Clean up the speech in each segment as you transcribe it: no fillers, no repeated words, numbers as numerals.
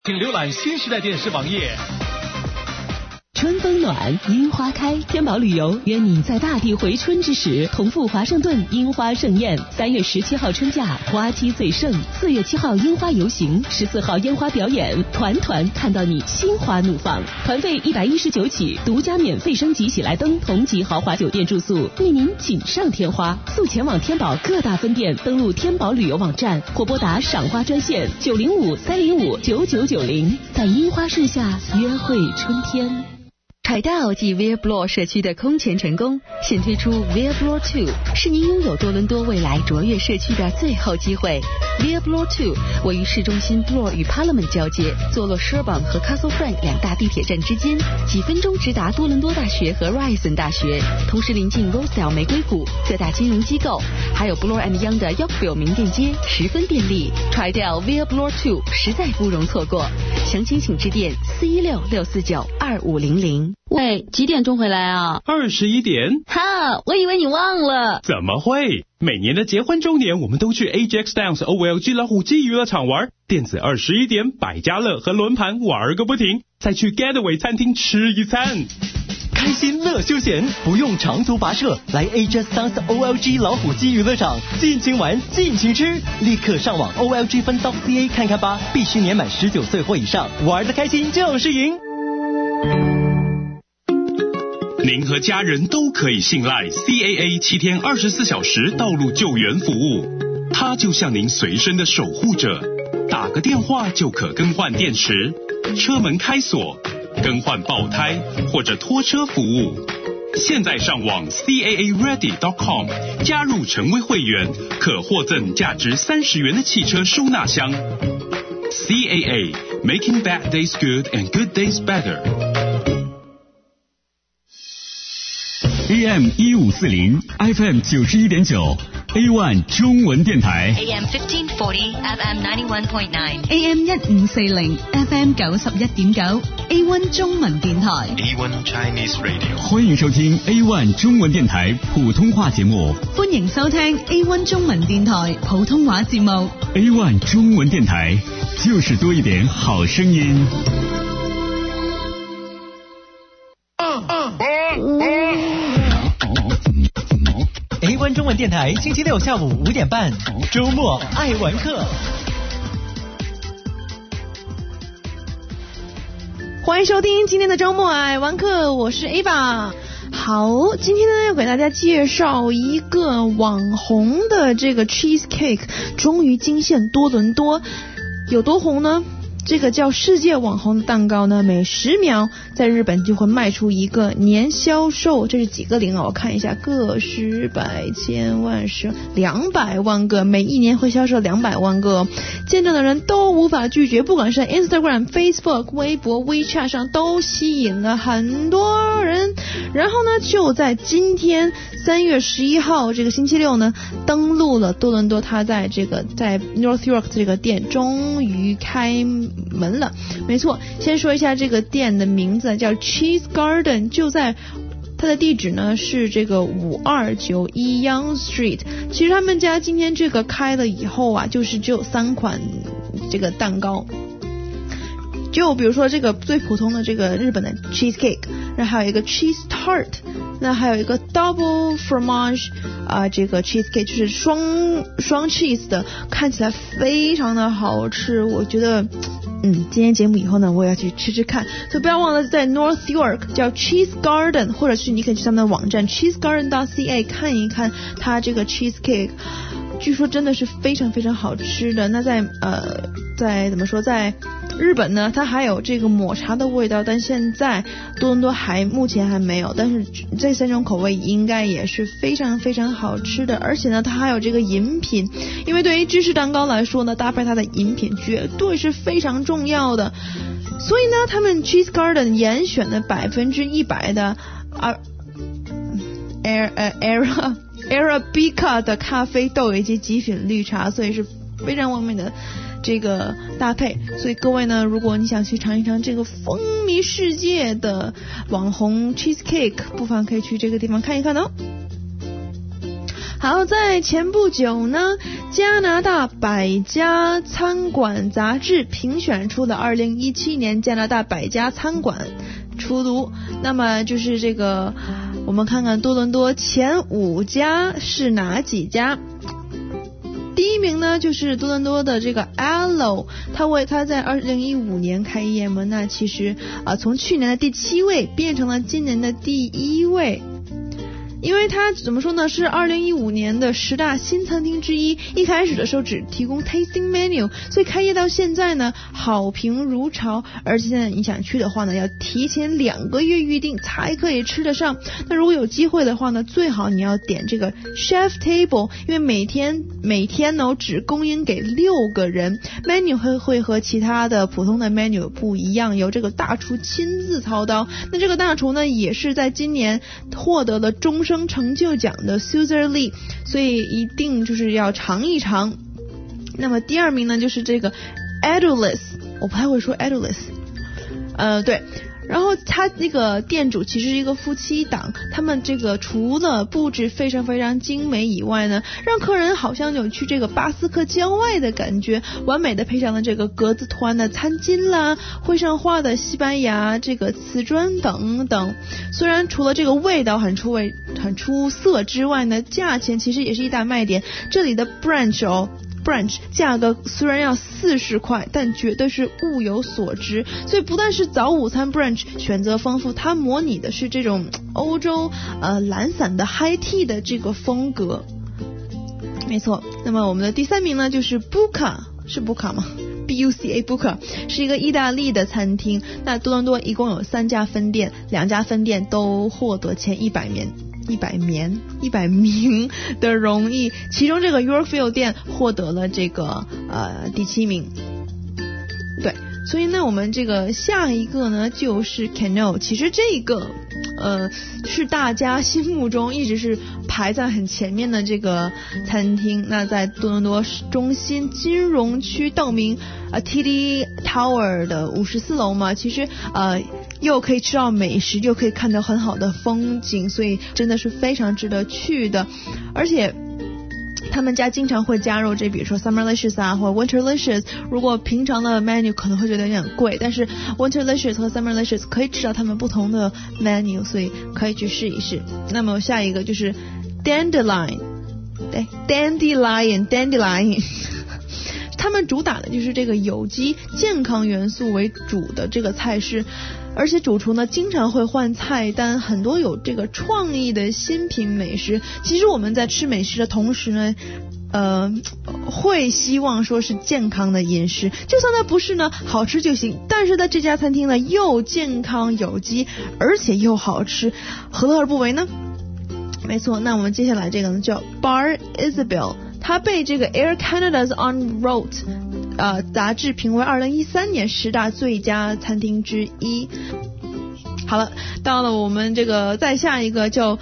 请浏览新时代电视网页。 春风暖，樱花开，天宝旅游约你在大地回春之时，同赴华盛顿樱花盛宴。3月17号春假，花期最盛；4月7号樱花游行，14号烟花表演，团团看到你心花怒放。团费119起，独家免费升级喜来登同级豪华酒店住宿，为您锦上添花。速前往天宝各大分店，登录天宝旅游网站或拨打赏花专线905-305-9990，在樱花树下约会春天。 凯戴奥及 Via Bloor 社区的空前成功，现推出 Via Bloor 2，是您拥有多伦多未来卓越社区的最后机会。Via Bloor 2位于市中心 Bloor 与 Parliament 交界，坐落 Sherbourne 和 Castle Frank 2大地铁站之间，几分钟直达多伦多大学和 Ryerson 大学，同时临近 Rosedale 玫瑰谷各大金融机构，还有 Bloor & Young 的 Yorkville 名店街，十分便利。Try 掉 Via Bloor 2，实在不容错过。详情请致电416-649-2500。 喂，几点钟回来啊 ？21点。 哈，我以为你忘了。 怎么会？每年的结婚周年，我们都去 Ajax Downs OLG 老虎机娱乐场玩，电子21点、百家乐和轮盘玩个不停，再去 Getaway 餐厅吃一餐。 开心乐休闲，不用长途跋涉，来 Ajax Downs OLG 老虎机娱乐场，尽情玩，尽情吃。立刻上网 OLGfun.ca 看看吧，必须年满19岁或以上，玩得开心就是赢。 您和家人都可以信赖 CAA 7天24小时道路救援服务，它就像您随身的守护者，打个电话就可更换电池、车门开锁、更换爆胎或者拖车服务。现在上网 CAAready.com 加入成为会员，可获赠价值30元的汽车收纳箱。CAA Making bad days good and good days better。AM 1540 FM 91.9 A1 中文电台 AM 1540 FM 91.9 AM 1540 FM 91.9 A1 中文電台 A1 Chinese Radio。 歡迎收聽 A1 中文電台普通話節目。 歡迎收聽 A1 中文電台普通話節目。 A1 中文電台就是多一點好聲音。 A1 中文電台星期六下午5點半，周末愛玩客。 歡迎收聽今天的周末愛玩客，我是 Ava。好，今天呢要給大家介紹一個網紅的這個 cheesecake， 終於驚現多倫多，有多紅呢？這個叫世界網紅的蛋糕呢，每10秒在日本就會賣出一個，年銷售這是幾個零啊？我看一下，個十百千萬十200萬個，每一年會銷售200萬個，見證的人都無法拒絕，不管是 Instagram、Facebook、微博、WeChat 上都吸引了很多人。然後呢，就在今天3月11號這個星期六呢，登陸了多倫多，它在 North York 這個店終於開門了。沒錯，先說一下這個店的名字叫 Cheese Garden， 就在它的地址呢是這個5291 Yonge Street。其實他們家今天這個開了以後啊，就是只有3款這個蛋糕，就比如說這個最普通的這個日本的 cheesecake， 然後還有一個 cheese tart， 那還有一個 double fromage 這個 cheesecake 就是雙 cheese 的，看起來非常的好吃。我覺得今天節目以後呢，我也要去吃吃看。所以不要忘了在 North York 叫 Cheese Garden， 或者是你可以去他們的網站 cheesegarden.ca 看一看它這個 cheesecake， 據說真的是非常非常好吃的。那在怎麼說，在日本呢，它還有這個抹茶的味道，但現在多倫多目前還沒有，但是這3種口味應該也是非常非常好吃的。而且呢，它還有這個飲品，因為對於芝士蛋糕來說呢，搭配它的飲品絕對是非常重要的。所以呢，他們 Cheese Garden 嚴選了100%的Arabica 的咖啡豆以及極品綠茶，所以是非常完美的這個搭配。所以各位呢，如果你想去嘗一嘗這個風靡世界的網紅 cheesecake， 不妨可以去這個地方看一看哦。好，在前不久呢， 加拿大百家餐馆杂志评选出了2017年加拿大百家餐馆出炉。那么就是这个，我们看看多伦多前5家是哪几家。第一名呢就是多伦多的这个 Alo， 他在2015年开业嘛，那其实从去年的第7位变成了今年的第1位。因为它怎么说呢，是2015年的10大新餐厅之一，一开始的时候只提供 tasting menu， 所以开业到现在呢好评如潮，而且现在你想去的话呢要提前2个月预定才可以吃得上。那如果有机会的话呢，最好你要点这个 chef table， 因为每天呢只供应给6个人， menu 会和其他的普通的 menu 不一样，由这个大厨亲自操刀。那这个大厨呢也是在今年获得了终身成就奖的 Suzer Lee， 所以一定就是要尝一尝。那么第2名呢就是这个 Edulis， 我不太会说 Edulis， 对。然后他那个店主其实是一个夫妻档，他们这个除了布置非常非常精美以外呢，让客人好像有去这个巴斯克郊外的感觉，完美的配上了这个格子图案的餐巾啦，绘上画的西班牙这个瓷砖等等。虽然除了这个味道很出色之外呢，价钱其实也是一大卖点。这里的 brunch 价格虽然要40块，但绝对是物有所值。所以不但是早午餐 brunch 选择丰富，它模拟的是这种欧洲懒散的 high tea 的这个风格。没错，那么我们的第3名呢就是 Buca， 是 Buca 吗？BUCA Buca 是一个意大利的餐厅。那多伦多一共有3家分店，2家分店都获得前100名的荣誉，其中这个 Yorkville 店获得了这个第7名。对，所以呢我们这个下一个呢就是 Cano， 其实这个是大家心目中一直是排在很前面的这个餐厅。那在多伦多中心金融区道明TD Tower 的54楼嘛，其实又可以吃到美食，又可以看到很好的风景，所以真的是非常值得去的。而且他们家经常会加入这比如说 Summerlicious 啊或者 Winterlicious， 如果平常的 menu 可能会觉得有点贵，但是 Winterlicious 和 Summerlicious 可以吃到他们不同的 menu， 所以可以去试一试。那么下一个就是 Dandelion 他们主打的就是这个有机健康元素为主的这个菜式，而且主厨呢经常会换菜单，很多有这个创意的新品美食。其实我们在吃美食的同时呢会希望说是健康的饮食，就算它不是呢好吃就行，但是在这家餐厅呢又健康有机而且又好吃，何乐而不为呢？没错，那我们接下来这个呢叫 Bar Isabel， 它被这个 Air Canada's On Route杂志评为2013年10大最佳餐厅之一。好了，到了我们这个再下一个叫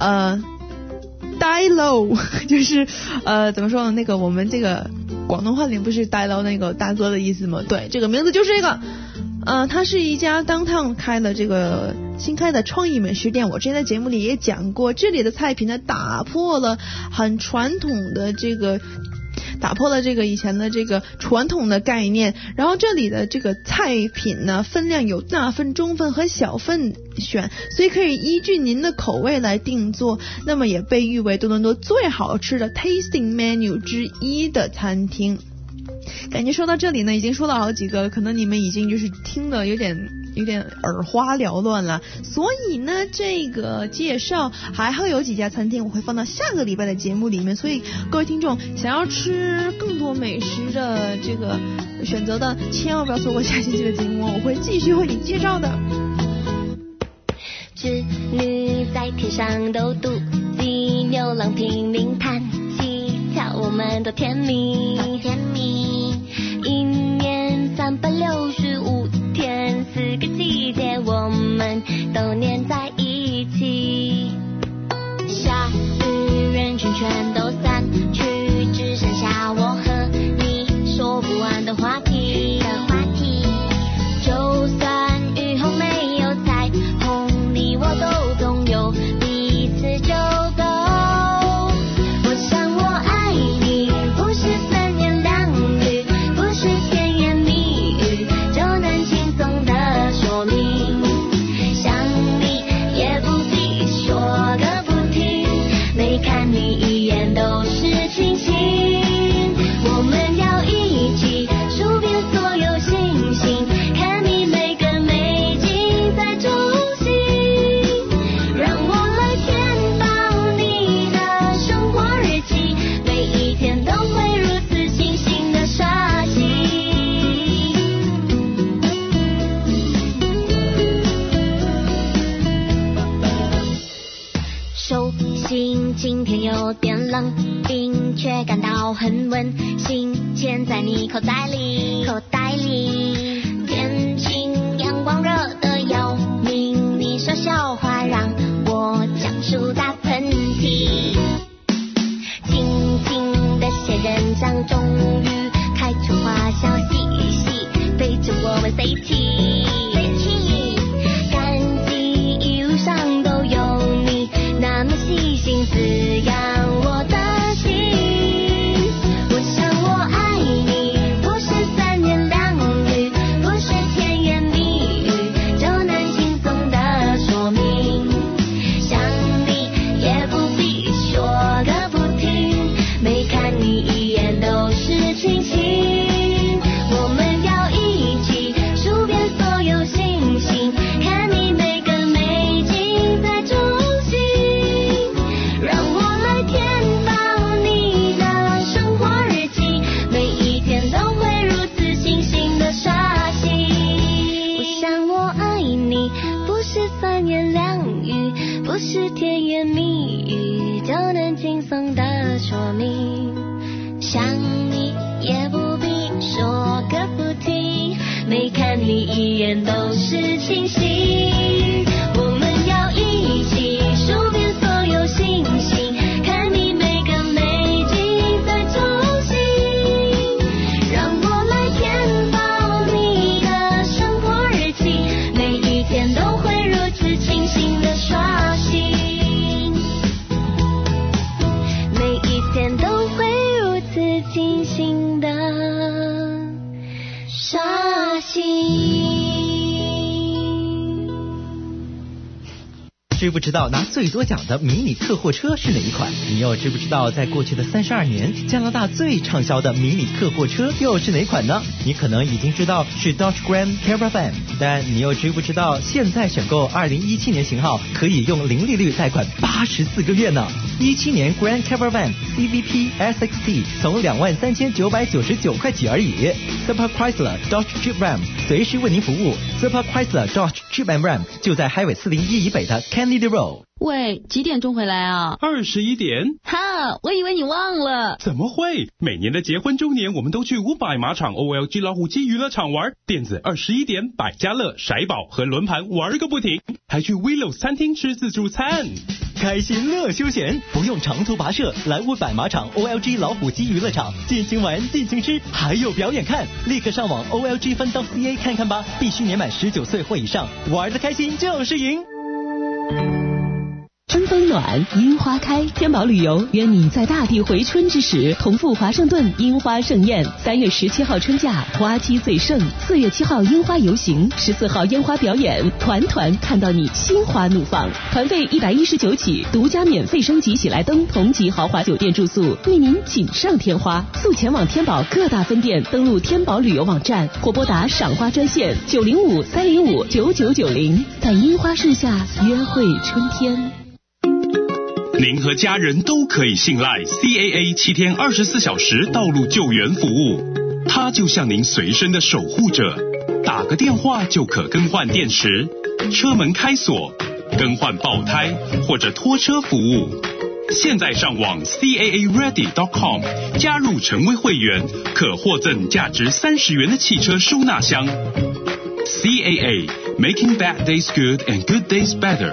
Die Low， 就是怎么说呢，那个我们这个广东话里不是 Die Low 那个大哥的意思吗？对，这个名字就是这个。它是一家 downtown 开了这个新开的创意美食店，我之前在节目里也讲过，这里的菜品呢打破了很传统的这个以前的这个传统的概念，然后这里的这个菜品呢分量有大份、中份和小份选，所以可以依据您的口味来定做。那么也被誉为多伦多最好吃的 tasting menu 之一的餐厅。感觉说到这里呢已经说了好几个，可能你们已经就是听得有点耳花缭乱了，所以呢这个介绍还会有几家餐厅我会放到下个礼拜的节目里面，所以各位听众想要吃更多美食的这个选择的，千万不要错过下星期的节目，我会继续为你介绍的。 织女在天上都肚鸡，牛郎拼命弹起，跳我们都甜蜜甜蜜。一年365天，4个季节我们都黏在一起。下雨人群全都散去，只剩下我和你说不完的话题。就算雨后没有彩虹，你我都总有彼此就够。我想我爱你，不是冷冰却感到很温馨，钱在你口袋里，口袋里。天晴阳光热得要命，你说笑话让我讲出大喷嚏。静静的仙人掌终于开出花香，细细陪着我们飞起。感激一路上都有你，那么细心滋养我的心。我想我爱你，不是三言两语，不是甜言蜜语就能轻松的说明。想你也不必说个不停，每看你一眼都是清醒。我们要一起数遍所有星星，看你每个美景在中心，让我来填饱你的生活日记，每一天都会如此清醒的刷新。我想我爱你，不是三言两语，不是甜言蜜语就能轻松的说明。想你也不必说个不停，每看你一眼都是清醒。我们要一起数遍所有星星，看你每个美景在中心，让我来填饱你的生活日记，每一天都会如此清醒的刷新，每一天都会如此清醒的刷新。 知不知道拿最多奖的迷你客货车是哪一款？你又知不知道在过去的32年，加拿大最畅销的迷你客货车又是哪款呢？你可能已经知道是 Dodge Grand Caravan， 但你又知不知道现在选购2017年型号可以用零利率贷款84个月呢？17年 Grand Caravan CVP SXT 从23,999块起而已。Super Chrysler Dodge Jeep Ram 随时为您服务。Super Chrysler Dodge Jeep and Ram 就在Highway 401以北的 Kennedy Road。 喂，几点钟回来啊 ？21点。 哈，我以为你忘了。 怎么会？每年的结婚周年，我们都去500马场 OLG 老虎机娱乐场玩，电子21点、百家乐、骰宝和轮盘玩个不停，还去 Willows 餐厅吃自助餐。 开心乐休闲，不用长途跋涉，来500马场 OLG 老虎机娱乐场，尽情玩，尽情吃，还有表演看，立刻上网 OLG.CA 看看吧，必须年满19岁或以上，玩得开心就是赢。 春风暖，樱花开，天宝旅游约你在大地回春之时，同赴华盛顿樱花盛宴。3月17号春假，花期最盛；4月7号樱花游行，14号烟花表演，团团看到你心花怒放。团费119起，独家免费升级喜来登同级豪华酒店住宿，为您锦上添花。速前往天宝各大分店，登录天宝旅游网站或拨打赏花专线905-305-9990，在樱花树下约会春天。 您和家人都可以信赖 CAA 7天24小时道路救援服务，它就像您随身的守护者，打个电话就可更换电池、车门开锁、更换爆胎或者拖车服务。现在上网 CAAready.com 加入成为会员，可获赠价值30元的汽车收纳箱。CAA Making bad days good and good days better。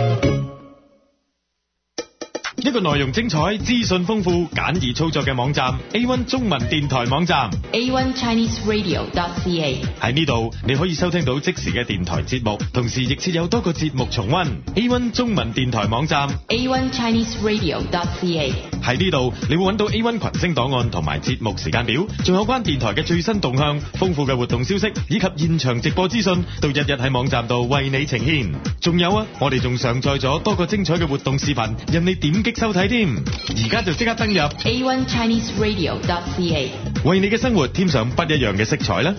一個內容精彩、資訊豐富、簡易操作嘅網站 A1 中文電台網站 A1ChineseRadio.ca 喺呢度你可以收聽到即時嘅電台節目，同時亦設有多個節目重溫。A1 中文電台網站 A1ChineseRadio.ca 喺呢度你會揾到 A1 群星檔案同埋節目時間表，仲有關電台嘅最新動向、豐富嘅活動消息以及現場直播資訊，都日日喺網站度為你呈現。仲有啊，我哋仲上載咗多個精彩嘅活動視頻，任你點擊收睇添。而家就即刻登入 A1ChineseRadio.ca 為你嘅生活添上不一樣嘅色彩啦。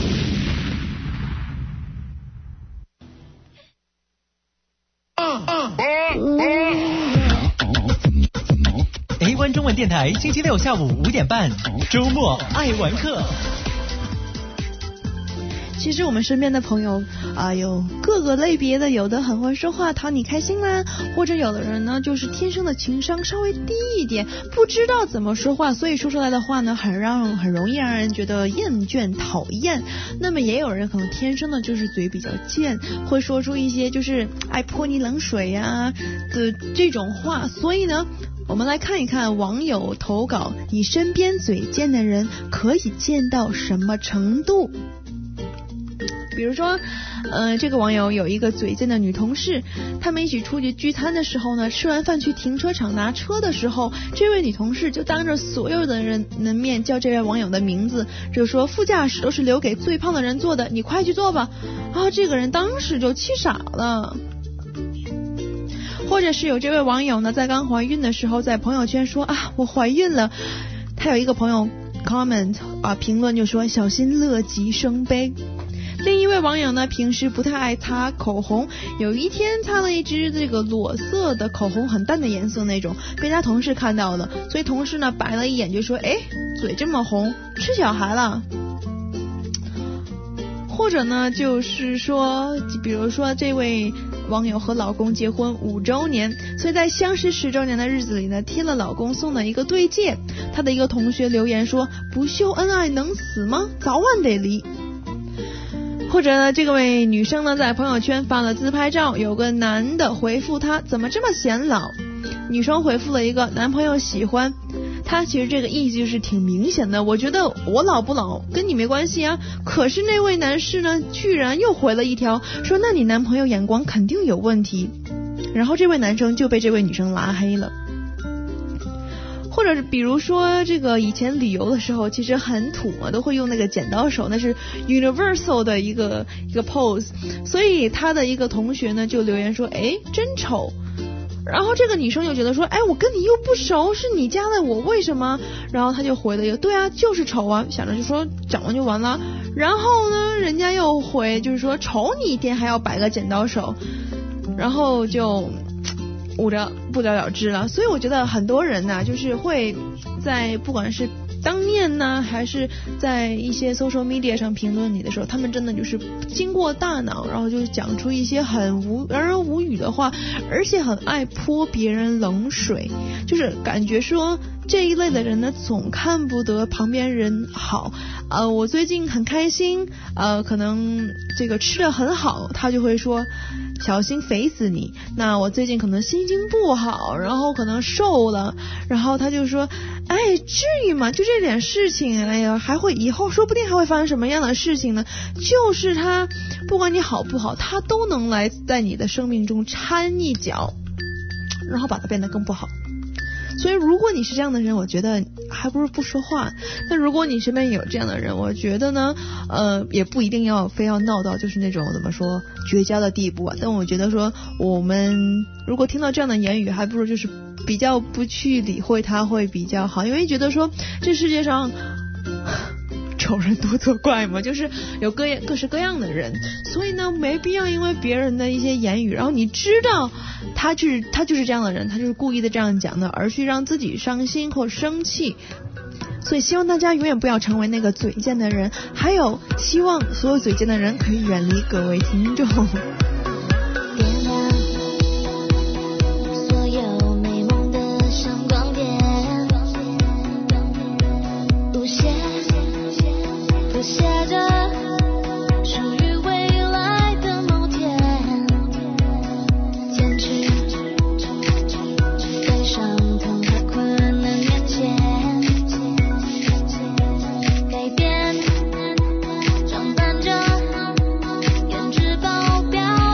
A1 中文電台星期六下午5點半，周末愛玩客。 其实我们身边的朋友有各个类别的，有的很会说话讨你开心啦，或者有的人呢就是天生的情商稍微低一点，不知道怎么说话，所以说出来的话呢很容易让人觉得厌倦讨厌。那么也有人可能天生的就是嘴比较贱，会说出一些就是爱泼你冷水呀的这种话。所以呢我们来看一看网友投稿，你身边嘴贱的人可以贱到什么程度。比如说这个网友有一个嘴贱的女同事，他们一起出去聚餐的时候呢，吃完饭去停车场拿车的时候，这位女同事就当着所有的人的面叫这位网友的名字，就说副驾驶都是留给最胖的人坐的，你快去坐吧。然后这个人当时就气傻了。或者是有这位网友呢，在刚怀孕的时候在朋友圈说我怀孕了，他有一个朋友 comment 评论就说小心乐极生悲。另一位网友呢，平时不太爱擦口红，有一天擦了一支这个裸色的口红，很淡的颜色那种，被他同事看到了，所以同事呢白了一眼就说嘴这么红，吃小孩了。或者呢就是说，比如说这位网友和老公结婚5周年，所以在相识10周年的日子里呢，贴了老公送的一个对戒。他的一个同学留言说，不秀恩爱能死吗？早晚得离。或者呢，这个位女生呢在朋友圈发了自拍照，有个男的回复她怎么这么显老，女生回复了一个男朋友喜欢。他其实这个意思就是挺明显的，我觉得我老不老跟你没关系啊。可是那位男士呢居然又回了一条说，那你男朋友眼光肯定有问题。然后这位男生就被这位女生拉黑了。或者比如说这个以前旅游的时候其实很土嘛，都会用那个剪刀手，那是 universal 的一个 pose， 所以他的一个同学呢就留言说真丑。然后这个女生就觉得说我跟你又不熟，是你加的我为什么？然后他就回了一个对啊就是丑啊，想着就说讲完就完了。然后呢人家又回就是说丑你一天还要摆个剪刀手，然后就不了了之了。所以我觉得很多人呢就是会在不管是当面呢还是在一些 social media 上评论你的时候，他们真的就是经过大脑，然后就讲出一些让人无语的话，而且很爱泼别人冷水，就是感觉说这一类的人呢总看不得旁边人好。我最近很开心，可能这个吃得很好，他就会说小心肥死你。那我最近可能心情不好，然后可能瘦了，然后他就说至于吗？就这点事情，还会以后说不定还会发生什么样的事情呢？就是他不管你好不好，他都能来在你的生命中掺一脚，然后把它变得更不好。所以如果你是这样的人，我觉得还不如不说话。那如果你身边有这样的人，我觉得呢也不一定要非要闹到就是那种怎么说绝交的地步啊。但我觉得说我们如果听到这样的言语，还不如就是比较不去理会它会比较好。因为觉得说这世界上丑人多作怪嘛，就是有各式各样的人，所以呢没必要因为别人的一些言语，然后你知道他就是这样的人，他就是故意的这样讲的，而去让自己伤心或生气。所以希望大家永远不要成为那个嘴贱的人，还有希望所有嘴贱的人可以远离各位听众。 写着属于未来的某天，坚持在伤痛和困难面前，改变装扮着颜值爆表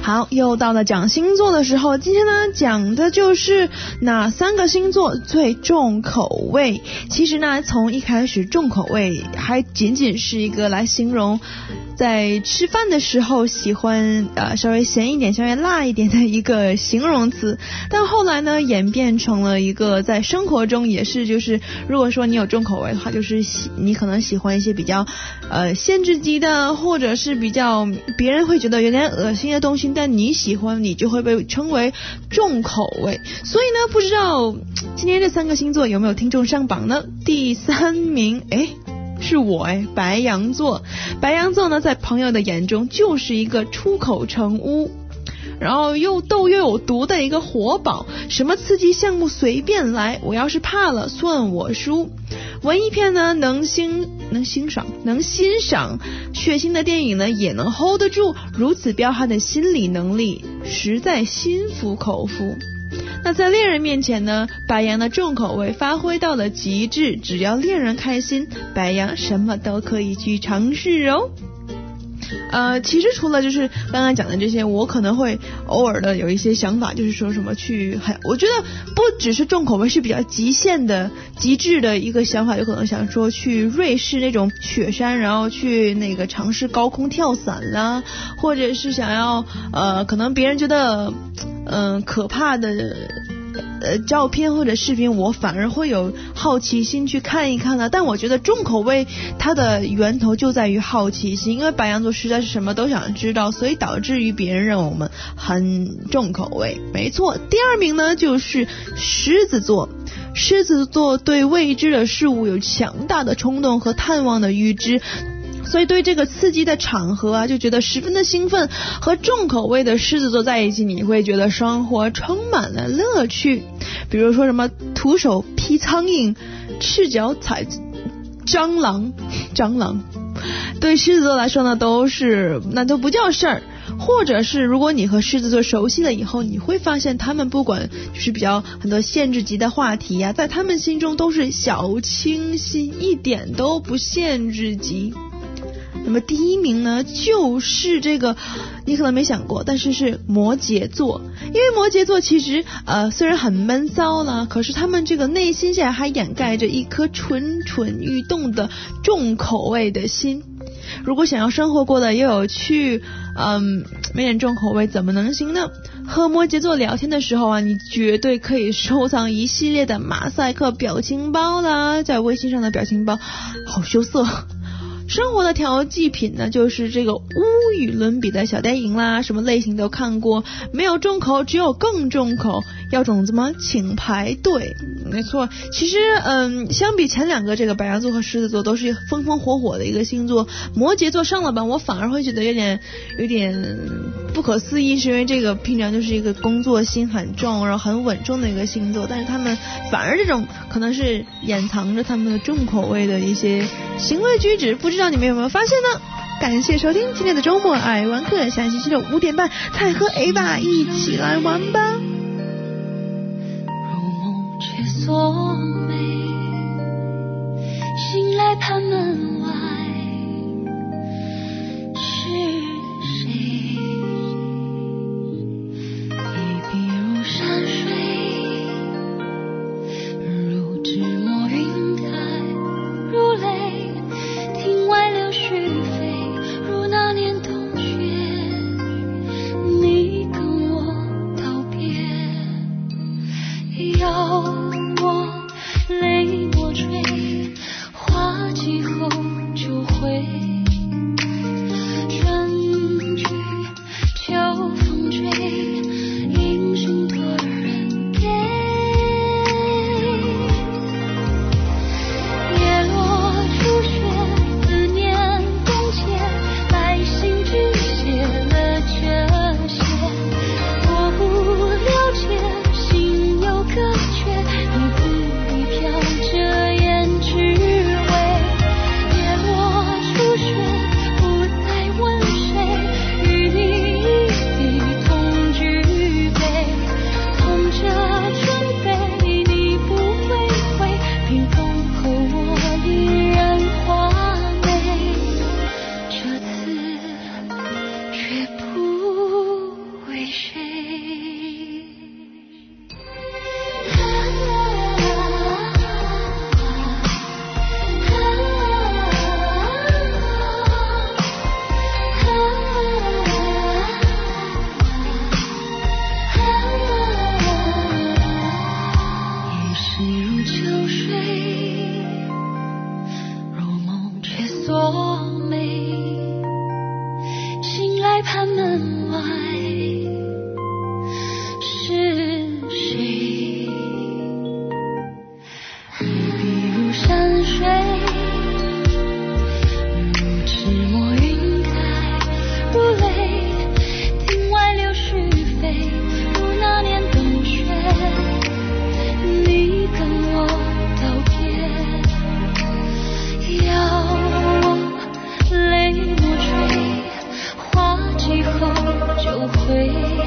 好，又到了讲星座的时候，今天呢讲的就是哪3个星座最重口味。其实呢，从一开始重口味还仅仅是一个来形容在吃饭的时候喜欢稍微咸一点稍微辣一点的一个形容词，但后来呢演变成了一个在生活中也是，就是如果说你有重口味的话，就是你可能喜欢一些比较限制级的，或者是比较别人会觉得有点恶心的东西，但你喜欢，你就会被称为重口味。所以呢，不知道今天这3个星座有没有听众上榜呢？第3名是我白羊座。白羊座呢，在朋友的眼中就是一个出口成污，然后又逗又有毒的一个活宝，什么刺激项目随便来，我要是怕了算我输。文艺片呢能欣赏血腥的电影呢也能 hold 得住，如此彪悍的心理能力实在心服口服。那在恋人面前呢，白羊的重口味发挥到了极致，只要恋人开心，白羊什么都可以去尝试哦。其实除了就是刚刚讲的这些，我可能会偶尔的有一些想法，就是说什么我觉得不只是重口味，是比较极致的一个想法，有可能想说去瑞士那种雪山，然后去那个尝试高空跳伞啦，或者是想要可能别人觉得可怕的照片或者视频，我反而会有好奇心去看一看的。但我觉得重口味它的源头就在于好奇心，因为白羊座实在是什么都想知道，所以导致于别人认为我们很重口味。没错，第2名呢就是狮子座。狮子座对未知的事物有强大的冲动和探望的预知，所以对这个刺激的场合就觉得十分的兴奋。和重口味的狮子座在一起，你会觉得生活充满了乐趣。比如说什么徒手劈苍蝇，赤脚踩蟑螂，对狮子座来说呢那都不叫事儿。或者是如果你和狮子座熟悉了以后，你会发现他们不管就是比较很多限制级的话题在他们心中都是小清新，一点都不限制级。那么第1名呢，就是这个你可能没想过，但是摩羯座。因为摩羯座其实虽然很闷骚了，可是他们这个内心下还掩盖着一颗蠢蠢欲动的重口味的心。如果想要生活过得又有趣，没点重口味怎么能行呢？和摩羯座聊天的时候你绝对可以收藏一系列的马赛克表情包啦，在微信上的表情包好羞涩。生活的调剂品呢，就是这个无与伦比的小电影啦，什么类型都看过，没有重口，只有更重口，要种子吗？请排队。没错，其实相比前2个这个白羊座和狮子座都是风风火火的一个星座，摩羯座上了榜，我反而会觉得有点不可思议，是因为这个平常就是一个工作心很重，然后很稳重的一个星座，但是他们反而这种可能是掩藏着他们的重口味的一些行为举止，不知道你们有没有发现呢？感谢收听今天的周末爱玩客，下星期六5点半再和 Ava 一起来玩吧。 入梦却锁眉，醒来盼门外是谁？一笔如山水，如纸墨云开，如泪庭外流絮飞，如那年冬雪，你跟我道别，要我泪多垂，花季后盼门外是谁？一如山水，如纸墨云开，如泪，庭外柳絮飞，如那年冬雪，你跟我道别，要我泪莫垂，花季后就回，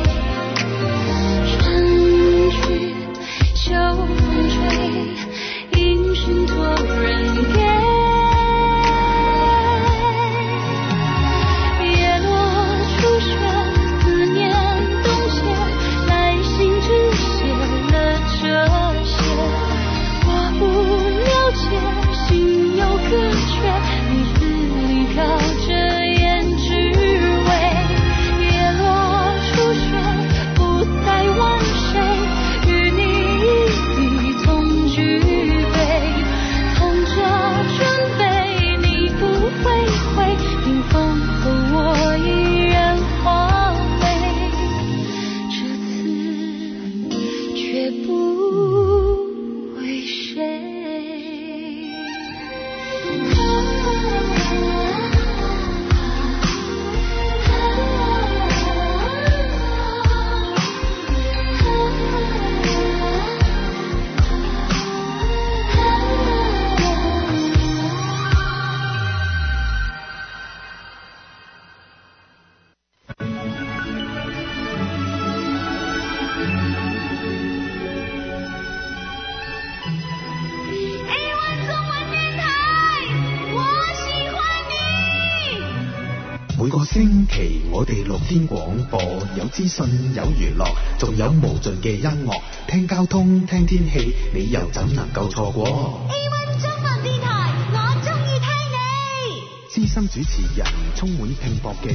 春去秋风吹，音讯托人给，叶落初雪，思念冻结，来信只写了这些，我不了解，心有隔绝，你字里靠着胭脂味，叶落初雪，不再问谁，与你一地同举杯，同着准备，你不会回，冰封后我依然花美，这次却不为谁。 每個星期我哋6天廣播，有資訊有娛樂，仲有無盡嘅音樂，聽交通聽天氣，你又怎能夠錯過 A1 中文電台，我鍾意聽你。 資深主持人充滿拼搏嘅